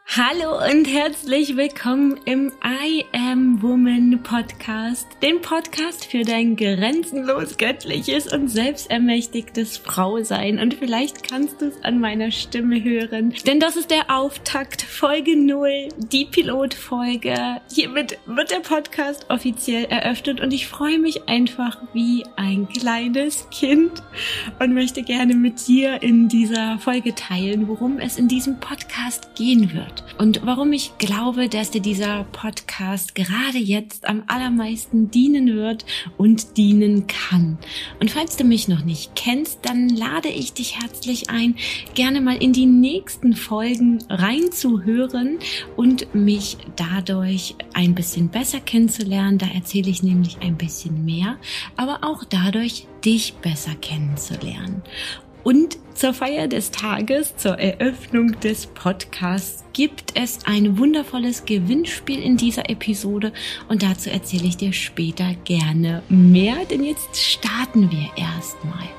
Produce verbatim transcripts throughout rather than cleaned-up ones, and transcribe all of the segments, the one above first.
Hallo und herzlich willkommen im I Am Woman Podcast, den Podcast für dein grenzenlos göttliches und selbstermächtigtes Frausein. Und vielleicht kannst du es an meiner Stimme hören, denn das ist der Auftakt, Folge null, die Pilotfolge. Hiermit wird der Podcast offiziell eröffnet und ich freue mich einfach wie ein kleines Kind und möchte gerne mit dir in dieser Folge teilen, worum es in diesem Podcast gehen wird. Und warum ich glaube, dass dir dieser Podcast gerade jetzt am allermeisten dienen wird und dienen kann. Und falls du mich noch nicht kennst, dann lade ich dich herzlich ein, gerne mal in die nächsten Folgen reinzuhören und mich dadurch ein bisschen besser kennenzulernen. Da erzähle ich nämlich ein bisschen mehr, aber auch dadurch, dich besser kennenzulernen. Und zur Feier des Tages, zur Eröffnung des Podcasts, gibt es ein wundervolles Gewinnspiel in dieser Episode und dazu erzähle ich dir später gerne mehr, denn jetzt starten wir erstmal.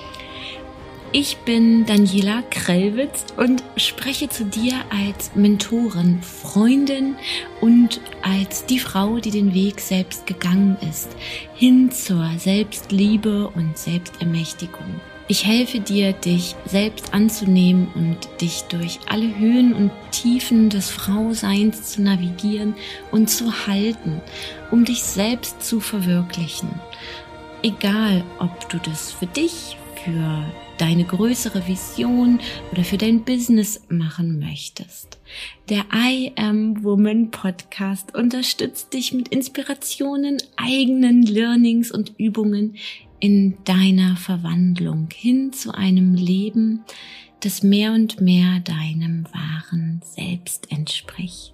Ich bin Daniela Krellwitz und spreche zu dir als Mentorin, Freundin und als die Frau, die den Weg selbst gegangen ist, hin zur Selbstliebe und Selbstermächtigung. Ich helfe dir, dich selbst anzunehmen und dich durch alle Höhen und Tiefen des Frauseins zu navigieren und zu halten, um dich selbst zu verwirklichen. Egal, ob du das für dich, für deine größere Vision oder für dein Business machen möchtest. Der I Am Woman Podcast unterstützt dich mit Inspirationen, eigenen Learnings und Übungen in deiner Verwandlung hin zu einem Leben, das mehr und mehr deinem wahren Selbst entspricht.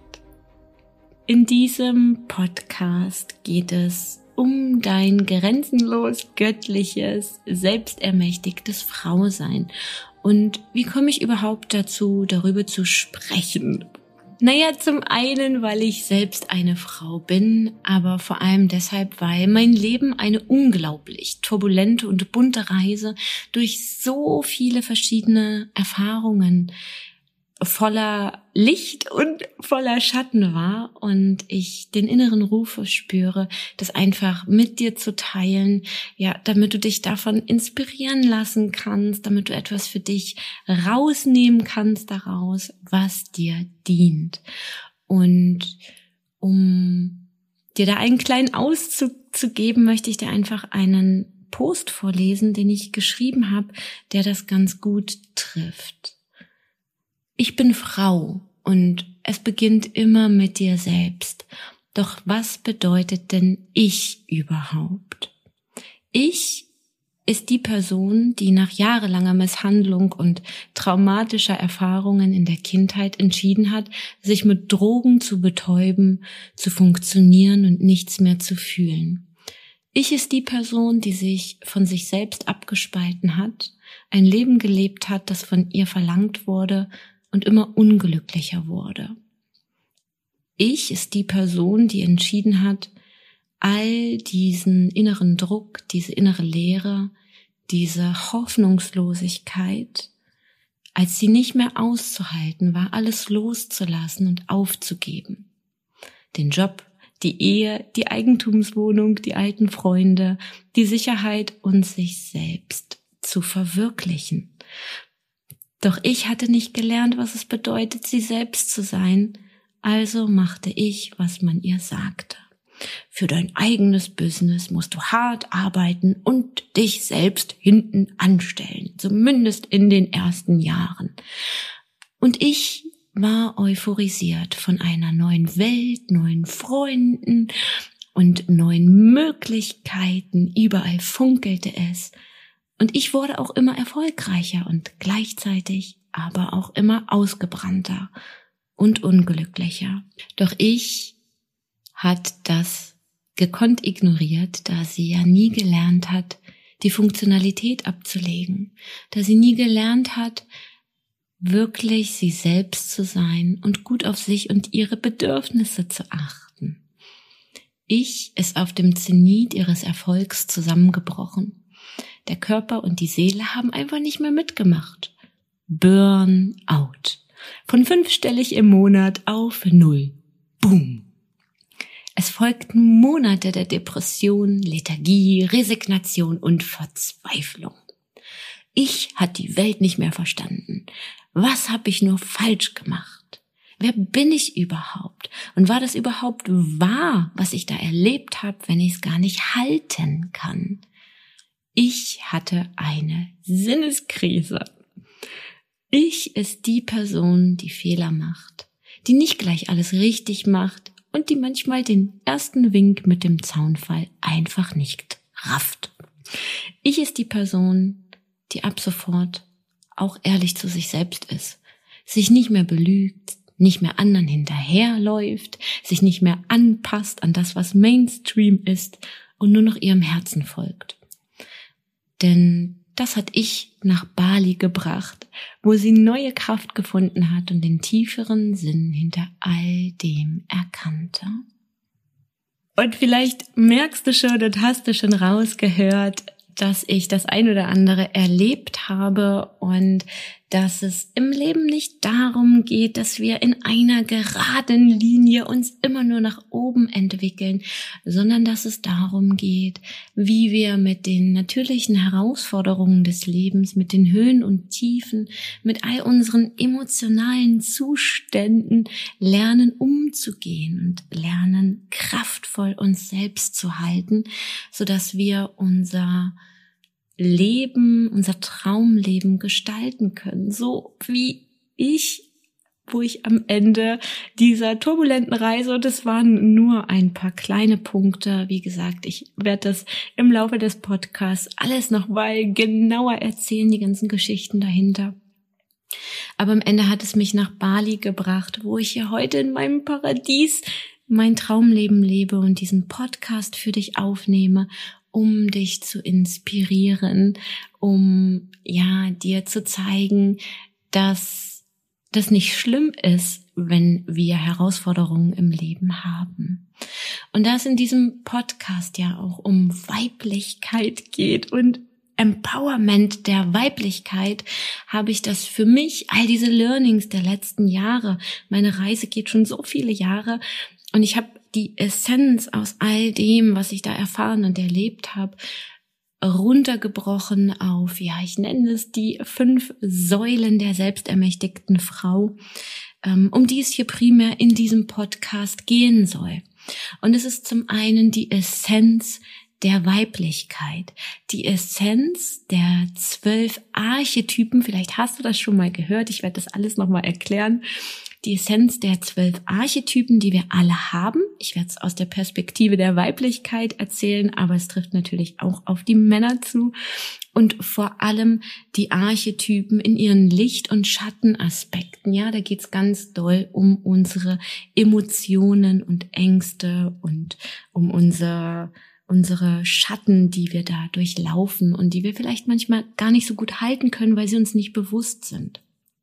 In diesem Podcast geht es um dein grenzenlos göttliches, selbstermächtigtes Frausein. Und wie komme ich überhaupt dazu, darüber zu sprechen? Naja, zum einen, weil ich selbst eine Frau bin, aber vor allem deshalb, weil mein Leben eine unglaublich turbulente und bunte Reise durch so viele verschiedene Erfahrungen voller Licht und voller Schatten war und ich den inneren Ruf verspüre, das einfach mit dir zu teilen, ja, damit du dich davon inspirieren lassen kannst, damit du etwas für dich rausnehmen kannst daraus, was dir dient. Und um dir da einen kleinen Auszug zu geben, möchte ich dir einfach einen Post vorlesen, den ich geschrieben habe, der das ganz gut trifft. Ich bin Frau und es beginnt immer mit dir selbst. Doch was bedeutet denn ich überhaupt? Ich ist die Person, die nach jahrelanger Misshandlung und traumatischer Erfahrungen in der Kindheit entschieden hat, sich mit Drogen zu betäuben, zu funktionieren und nichts mehr zu fühlen. Ich ist die Person, die sich von sich selbst abgespalten hat, ein Leben gelebt hat, das von ihr verlangt wurde, und immer unglücklicher wurde. Ich ist die Person, die entschieden hat, all diesen inneren Druck, diese innere Leere, diese Hoffnungslosigkeit, als sie nicht mehr auszuhalten war, alles loszulassen und aufzugeben. Den Job, die Ehe, die Eigentumswohnung, die alten Freunde, die Sicherheit und sich selbst zu verwirklichen. Doch ich hatte nicht gelernt, was es bedeutet, sie selbst zu sein, also machte ich, was man ihr sagte. Für dein eigenes Business musst du hart arbeiten und dich selbst hinten anstellen, zumindest in den ersten Jahren. Und ich war euphorisiert von einer neuen Welt, neuen Freunden und neuen Möglichkeiten. Überall funkelte es. Und ich wurde auch immer erfolgreicher und gleichzeitig aber auch immer ausgebrannter und unglücklicher. Doch ich hat das gekonnt ignoriert, da sie ja nie gelernt hat, die Funktionalität abzulegen, da sie nie gelernt hat, wirklich sie selbst zu sein und gut auf sich und ihre Bedürfnisse zu achten. Ich ist auf dem Zenit ihres Erfolgs zusammengebrochen. Der Körper und die Seele haben einfach nicht mehr mitgemacht. Burnout. Von fünfstellig im Monat auf null. Boom. Es folgten Monate der Depression, Lethargie, Resignation und Verzweiflung. Ich hatte die Welt nicht mehr verstanden. Was habe ich nur falsch gemacht? Wer bin ich überhaupt? Und war das überhaupt wahr, was ich da erlebt habe, wenn ich es gar nicht halten kann? Ich hatte eine Sinneskrise. Ich ist die Person, die Fehler macht, die nicht gleich alles richtig macht und die manchmal den ersten Wink mit dem Zaunfall einfach nicht rafft. Ich ist die Person, die ab sofort auch ehrlich zu sich selbst ist, sich nicht mehr belügt, nicht mehr anderen hinterherläuft, sich nicht mehr anpasst an das, was Mainstream ist und nur noch ihrem Herzen folgt. Denn das hat ich nach Bali gebracht, wo sie neue Kraft gefunden hat und den tieferen Sinn hinter all dem erkannte. Und vielleicht merkst du schon und hast du schon rausgehört, dass ich das ein oder andere erlebt habe und dass es im Leben nicht darum geht, dass wir in einer geraden Linie uns immer nur nach oben entwickeln, sondern dass es darum geht, wie wir mit den natürlichen Herausforderungen des Lebens, mit den Höhen und Tiefen, mit all unseren emotionalen Zuständen lernen umzugehen und lernen kraftvoll uns selbst zu halten, sodass wir unser Leben, unser Traumleben gestalten können. So wie ich, wo ich am Ende dieser turbulenten Reise, und es waren nur ein paar kleine Punkte, wie gesagt, ich werde das im Laufe des Podcasts alles noch mal genauer erzählen, die ganzen Geschichten dahinter. Aber am Ende hat es mich nach Bali gebracht, wo ich hier heute in meinem Paradies mein Traumleben lebe und diesen Podcast für dich aufnehme, um dich zu inspirieren, um ja dir zu zeigen, dass das nicht schlimm ist, wenn wir Herausforderungen im Leben haben. Und da es in diesem Podcast ja auch um Weiblichkeit geht und Empowerment der Weiblichkeit, habe ich das für mich, all diese Learnings der letzten Jahre, meine Reise geht schon so viele Jahre, und ich habe die Essenz aus all dem, was ich da erfahren und erlebt habe, runtergebrochen auf, ja, ich nenne es die fünf Säulen der selbstermächtigten Frau, um die es hier primär in diesem Podcast gehen soll. Und es ist zum einen die Essenz der Weiblichkeit, die Essenz der zwölf Archetypen, vielleicht hast du das schon mal gehört, ich werde das alles nochmal erklären, die Essenz der zwölf Archetypen, die wir alle haben. Ich werde es aus der Perspektive der Weiblichkeit erzählen, aber es trifft natürlich auch auf die Männer zu. Und vor allem die Archetypen in ihren Licht- und Schattenaspekten. Ja, da geht's ganz doll um unsere Emotionen und Ängste und um unser, unsere Schatten, die wir da durchlaufen und die wir vielleicht manchmal gar nicht so gut halten können, weil sie uns nicht bewusst sind.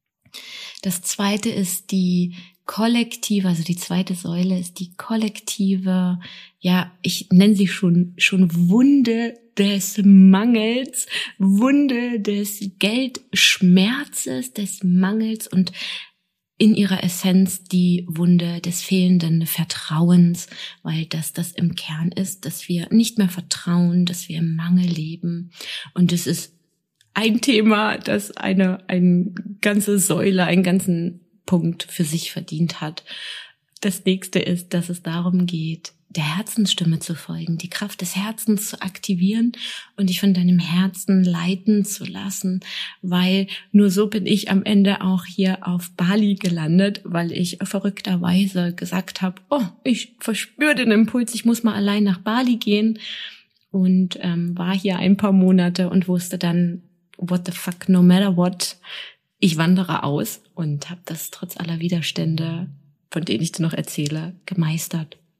Das zweite ist die kollektive, also die zweite Säule ist die kollektive, ja, ich nenne sie schon, schon Wunde des Mangels, Wunde des Geldschmerzes, des Mangels und in ihrer Essenz die Wunde des fehlenden Vertrauens, weil das das im Kern ist, dass wir nicht mehr vertrauen, dass wir im Mangel leben. Und es ist ein Thema, das eine, eine ganze Säule, einen ganzen Punkt für sich verdient hat. Das nächste ist, dass es darum geht, der Herzensstimme zu folgen, die Kraft des Herzens zu aktivieren und dich von deinem Herzen leiten zu lassen, weil nur so bin ich am Ende auch hier auf Bali gelandet, weil ich verrückterweise gesagt habe, oh, ich verspüre den Impuls, ich muss mal allein nach Bali gehen und ähm, war hier ein paar Monate und wusste dann, what the fuck, no matter what, ich wandere aus und habe das trotz aller Widerstände, von denen ich dir noch erzähle, gemeistert.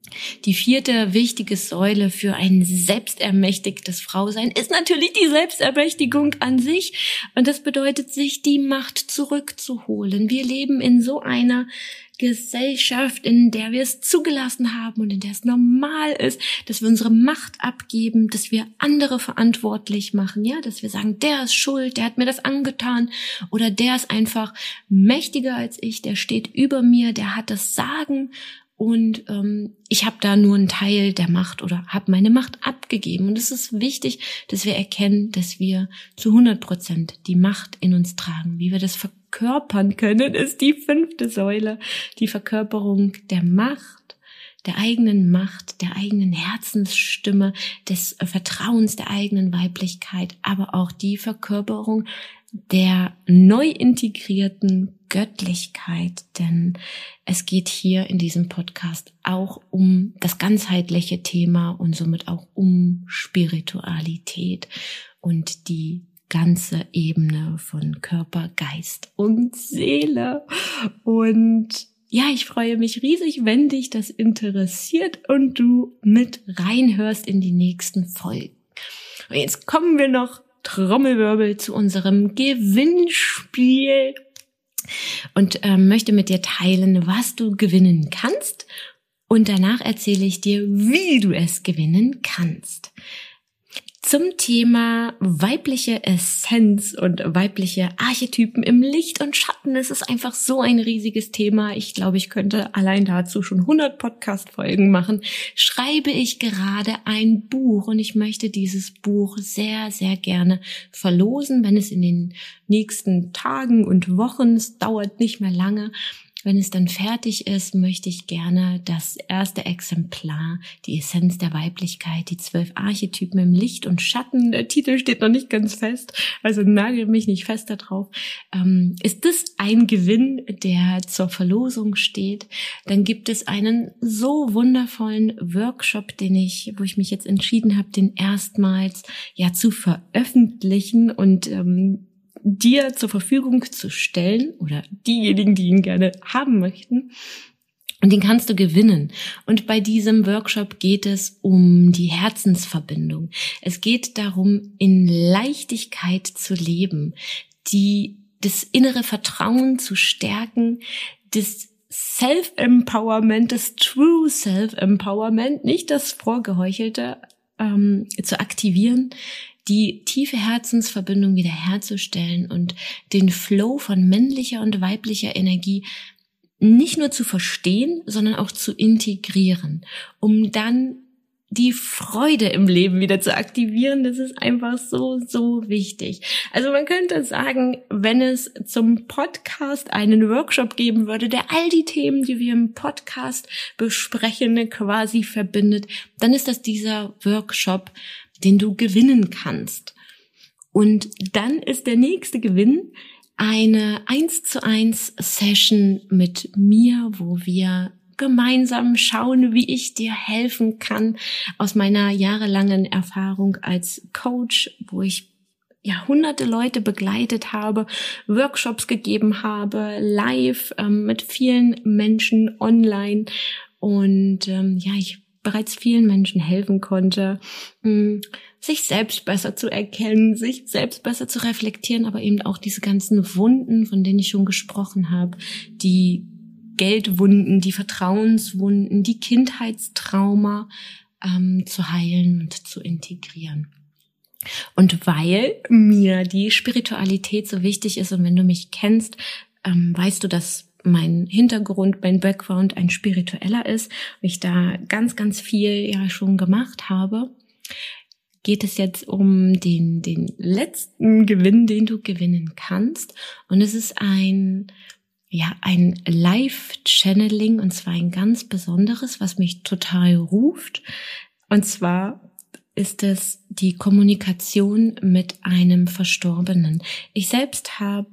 Die vierte wichtige Säule für ein selbstermächtigtes Frausein ist natürlich die Selbstermächtigung an sich. Und das bedeutet, sich die Macht zurückzuholen. Wir leben in so einer Gesellschaft, in der wir es zugelassen haben und in der es normal ist, dass wir unsere Macht abgeben, dass wir andere verantwortlich machen, ja, dass wir sagen, der ist schuld, der hat mir das angetan oder der ist einfach mächtiger als ich, der steht über mir, der hat das Sagen. Und ähm, ich habe da nur einen Teil der Macht oder habe meine Macht abgegeben. Und es ist wichtig, dass wir erkennen, dass wir zu hundert Prozent die Macht in uns tragen. Wie wir das verkörpern können, ist die fünfte Säule, die Verkörperung der Macht, der eigenen Macht, der eigenen Herzensstimme, des Vertrauens der eigenen Weiblichkeit, aber auch die Verkörperung der neu integrierten Göttlichkeit, denn es geht hier in diesem Podcast auch um das ganzheitliche Thema und somit auch um Spiritualität und die ganze Ebene von Körper, Geist und Seele. Und ja, ich freue mich riesig, wenn dich das interessiert und du mit reinhörst in die nächsten Folgen. Und jetzt kommen wir noch Trommelwirbel zu unserem Gewinnspiel und ähm, möchte mit dir teilen, was du gewinnen kannst und danach erzähle ich dir, wie du es gewinnen kannst. Zum Thema weibliche Essenz und weibliche Archetypen im Licht und Schatten. Es ist einfach so ein riesiges Thema. Ich glaube, ich könnte allein dazu schon hundert Podcast-Folgen machen. Schreibe ich gerade ein Buch und ich möchte dieses Buch sehr, sehr gerne verlosen, wenn es in den nächsten Tagen und Wochen, es dauert nicht mehr lange, wenn es dann fertig ist, möchte ich gerne das erste Exemplar, die Essenz der Weiblichkeit, die zwölf Archetypen im Licht und Schatten, der Titel steht noch nicht ganz fest, also nagel mich nicht fest darauf, ähm, ist das ein Gewinn, der zur Verlosung steht. Dann gibt es einen so wundervollen Workshop, den ich, wo ich mich jetzt entschieden habe, den erstmals ja zu veröffentlichen und ähm, dir zur Verfügung zu stellen oder diejenigen, die ihn gerne haben möchten. Und den kannst du gewinnen. Und bei diesem Workshop geht es um die Herzensverbindung. Es geht darum, in Leichtigkeit zu leben, die, das innere Vertrauen zu stärken, das Self-Empowerment, das True Self-Empowerment, nicht das Vorgeheuchelte, ähm, zu aktivieren, die tiefe Herzensverbindung wiederherzustellen und den Flow von männlicher und weiblicher Energie nicht nur zu verstehen, sondern auch zu integrieren, um dann die Freude im Leben wieder zu aktivieren. Das ist einfach so, so wichtig. Also man könnte sagen, wenn es zum Podcast einen Workshop geben würde, der all die Themen, die wir im Podcast besprechen, quasi verbindet, dann ist das dieser Workshop, den du gewinnen kannst. Und dann ist der nächste Gewinn eine eins zu eins Session mit mir, wo wir gemeinsam schauen, wie ich dir helfen kann aus meiner jahrelangen Erfahrung als Coach, wo ich ja hunderte Leute begleitet habe, Workshops gegeben habe, live ähm, mit vielen Menschen online und ähm, ja, ich bereits vielen Menschen helfen konnte, sich selbst besser zu erkennen, sich selbst besser zu reflektieren, aber eben auch diese ganzen Wunden, von denen ich schon gesprochen habe, die Geldwunden, die Vertrauenswunden, die Kindheitstrauma ähm, zu heilen und zu integrieren. Und weil mir die Spiritualität so wichtig ist und wenn du mich kennst, ähm, weißt du, dass mein Hintergrund, mein Background ein spiritueller ist, und ich da ganz, ganz viel ja schon gemacht habe, geht es jetzt um den, den letzten Gewinn, den du gewinnen kannst. Und es ist ein, ja, ein Live-Channeling, und zwar ein ganz besonderes, was mich total ruft. Und zwar ist es die Kommunikation mit einem Verstorbenen. Ich selbst habe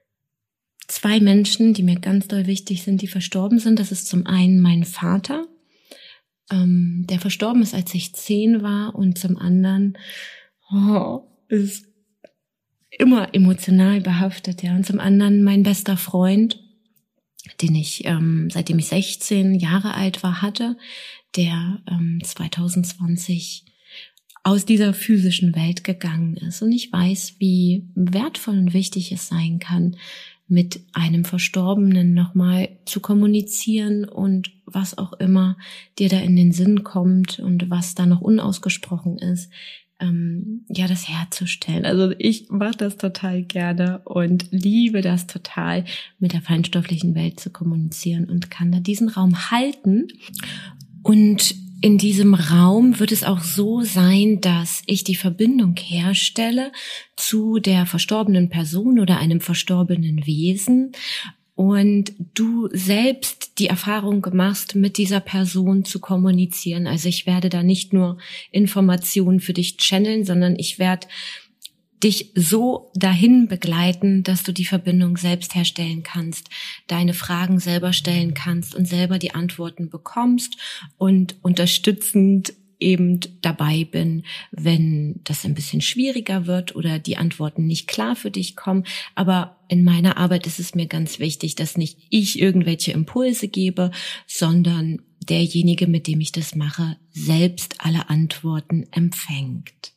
zwei Menschen, die mir ganz doll wichtig sind, die verstorben sind. Das ist zum einen mein Vater, ähm, der verstorben ist, als ich zehn war, und zum anderen oh, ist immer emotional behaftet, ja. Und zum anderen mein bester Freund, den ich ähm, seitdem ich sechzehn Jahre alt war hatte, der ähm, zwanzig zwanzig aus dieser physischen Welt gegangen ist. Und ich weiß, wie wertvoll und wichtig es sein kann, mit einem Verstorbenen nochmal zu kommunizieren und was auch immer dir da in den Sinn kommt und was da noch unausgesprochen ist, ähm, ja, das herzustellen. Also ich mache das total gerne und liebe das total, mit der feinstofflichen Welt zu kommunizieren und kann da diesen Raum halten. Und in diesem Raum wird es auch so sein, dass ich die Verbindung herstelle zu der verstorbenen Person oder einem verstorbenen Wesen und du selbst die Erfahrung machst, mit dieser Person zu kommunizieren. Also ich werde da nicht nur Informationen für dich channeln, sondern ich werde dich so dahin begleiten, dass du die Verbindung selbst herstellen kannst, deine Fragen selber stellen kannst und selber die Antworten bekommst und unterstützend eben dabei bin, wenn das ein bisschen schwieriger wird oder die Antworten nicht klar für dich kommen. Aber in meiner Arbeit ist es mir ganz wichtig, dass nicht ich irgendwelche Impulse gebe, sondern derjenige, mit dem ich das mache, selbst alle Antworten empfängt.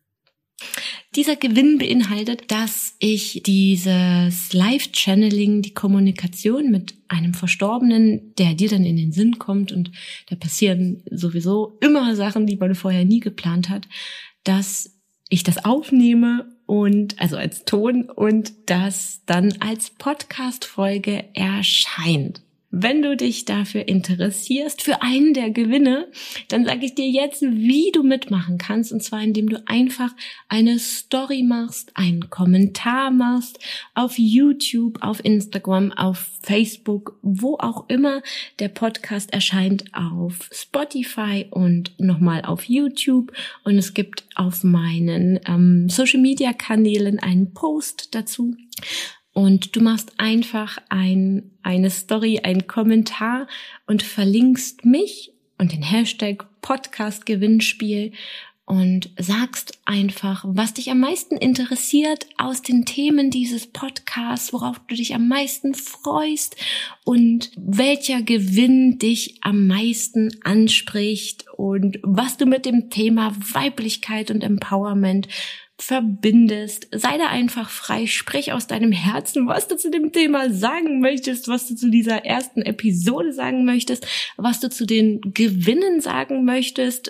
Dieser Gewinn beinhaltet, dass ich dieses Live-Channeling, die Kommunikation mit einem Verstorbenen, der dir dann in den Sinn kommt, und da passieren sowieso immer Sachen, die man vorher nie geplant hat, dass ich das aufnehme und also als Ton und das dann als Podcast-Folge erscheint. Wenn du dich dafür interessierst, für einen der Gewinne, dann sage ich dir jetzt, wie du mitmachen kannst. Und zwar, indem du einfach eine Story machst, einen Kommentar machst, auf YouTube, auf Instagram, auf Facebook, wo auch immer der Podcast erscheint, auf Spotify und nochmal auf YouTube. Und es gibt auf meinen ähm, Social-Media-Kanälen einen Post dazu. Und du machst einfach ein, eine Story, einen Kommentar und verlinkst mich und den Hashtag Podcast Gewinnspiel und sagst einfach, was dich am meisten interessiert aus den Themen dieses Podcasts, worauf du dich am meisten freust und welcher Gewinn dich am meisten anspricht und was du mit dem Thema Weiblichkeit und Empowerment verbindest. Sei da einfach frei, sprich aus deinem Herzen, was du zu dem Thema sagen möchtest, was du zu dieser ersten Episode sagen möchtest, was du zu den Gewinnen sagen möchtest.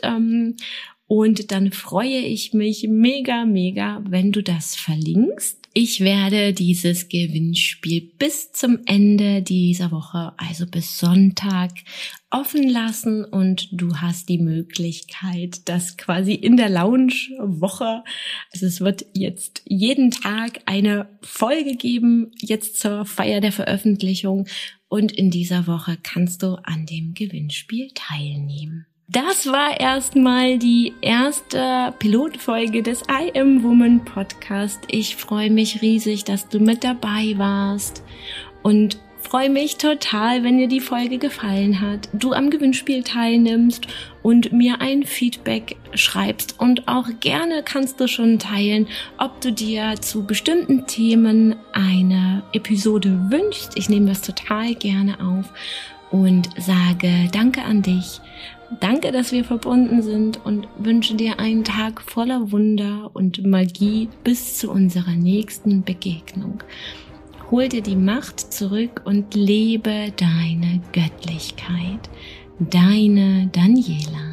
Und dann freue ich mich mega, mega, wenn du das verlinkst. Ich werde dieses Gewinnspiel bis zum Ende dieser Woche, also bis Sonntag, offen lassen und du hast die Möglichkeit, das quasi in der Lounge-Woche, also es wird jetzt jeden Tag eine Folge geben, jetzt zur Feier der Veröffentlichung, und in dieser Woche kannst du an dem Gewinnspiel teilnehmen. Das war erstmal die erste Pilotfolge des I Am Woman Podcast. Ich freue mich riesig, dass du mit dabei warst und freue mich total, wenn dir die Folge gefallen hat, du am Gewinnspiel teilnimmst und mir ein Feedback schreibst. Und auch gerne kannst du schon teilen, ob du dir zu bestimmten Themen eine Episode wünschst. Ich nehme das total gerne auf und sage Danke an dich. Danke, dass wir verbunden sind, und wünsche dir einen Tag voller Wunder und Magie bis zu unserer nächsten Begegnung. Hol dir die Macht zurück und lebe deine Göttlichkeit. Deine Daniela.